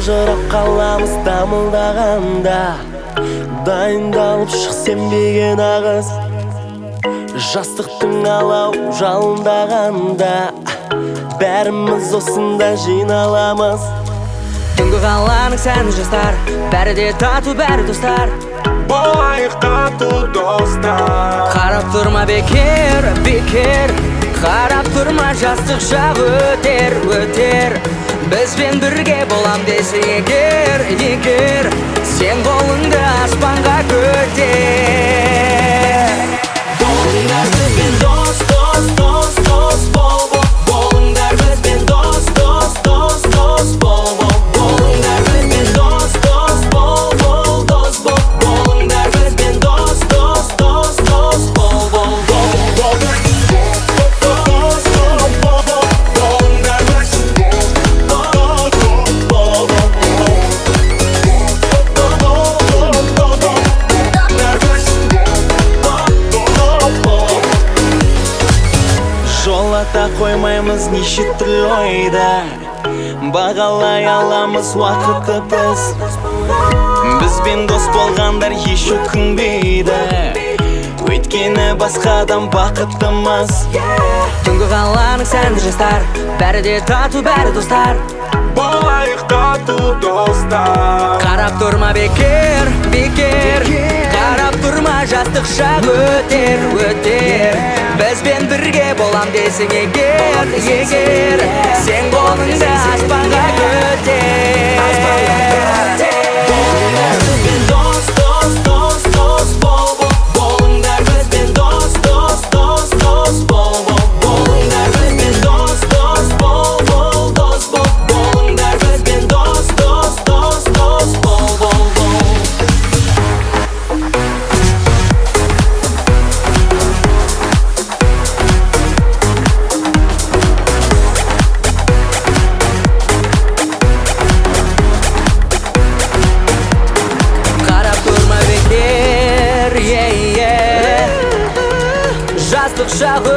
ажырап қаламыз дамылдағанда. Дайындалып шық сенбеген ағыз, жастықтың алау жалындағанда. Бәріміз осында жиналамыз. Түнгі қаланың сәні жастар, бәрі де тату, бәрі достар. Болайық тату достар. Қарап тұрма бекер, бекер, қарап тұрма, жастық шақ өтер, өтер. Бізбен бірге болам десе егер, егер, сен қолыңды аспанға көтер. Болыңдар бізбен дос, дос, дос, дос, бол, бол. Болыңдар бізбен дос, дос, дос, дос, бол, бол. Болыңдар бізбен дос, дос, бол, бол, дос, бол. Болыңдар бізбен дос, дос, дос, дос, бол, бол, бол. Жолата қоймаймыз неше түрлі ойда, бағалай аламыз уақытты біз. Бізбен дос болғандар еш өкінбейді, өйткені басқадан бақыттымыз. Түнгі қаланың сәні жастар, бәрі де тату, бәрі достар. Болайық тату достар. Қарап тұрма бекер, бекер, қарап тұрма, жастық шақ өтер, өтер. Бізбен бірге болам десең егер, егер, сен қолыңды аспанға көтер. Болыңдар бізбен дос, дос, дос, дос, бол, бол. Болыңдар бізбен дос, дос, дос, дос, бол, бол. Болыңдар бізбен дос, дос, бол, бол, дос, бол. Болыңдар бізбен дос, дос, дос, дос, бол, бол, бол. Жастық шақ